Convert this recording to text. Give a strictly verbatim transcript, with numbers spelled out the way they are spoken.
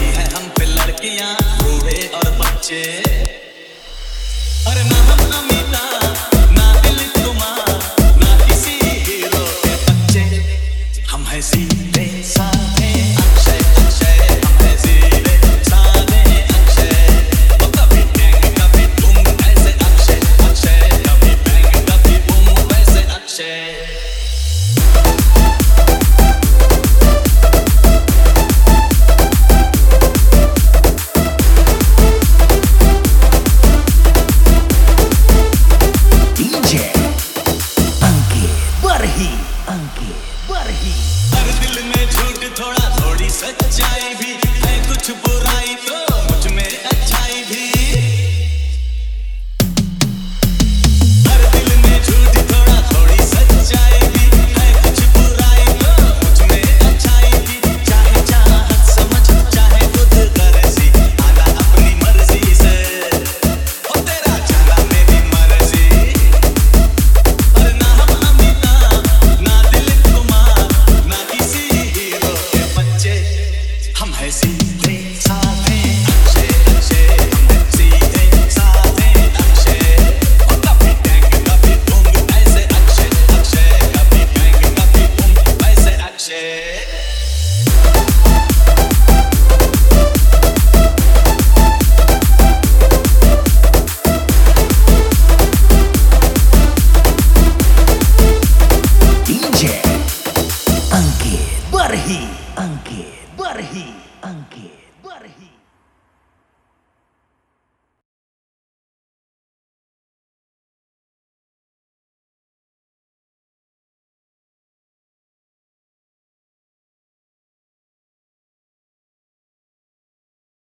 है हम पे लड़कियां, बूढ़े और बच्चे। अरे ना हम अमीना, ना दिल कुमार, ना किसी हीरो के बच्चे। हम है सीधे साधे अक्षय अक्षय, हम है सीधे साधे अक्षय। वो कभी टैंग कभी बूम ऐसे अक्षय अक्षय, कभी बैंग कभी बूम वैसे अक्षय। हर दिल में झूठ थोड़ा थोड़ी सच्चाई भी है, कुछ बुराई तो मुझ में अच्छाई भी। हर दिल में झूठ थोड़ा थोड़ी सच्चाई भी है, कुछ बुराई तो मुझ में अच्छाई भी। चाहे चाहत समझ चाहे खुद गर्जी, आना अपनी मर्जी से हो, तेरा जाना मेरी मर्जी। और ना हम अमीना, ना दिल कुमार, ना किसी हीरो के बच्चे। हम है सीधे साधे अक्षय अक्षय, हम है सीधे साधे अक्षय। और कभी टैंग कभी बूम ऐसे अक्षय अक्षय, कभी बैंग कभी बूम वैसे अक्षय।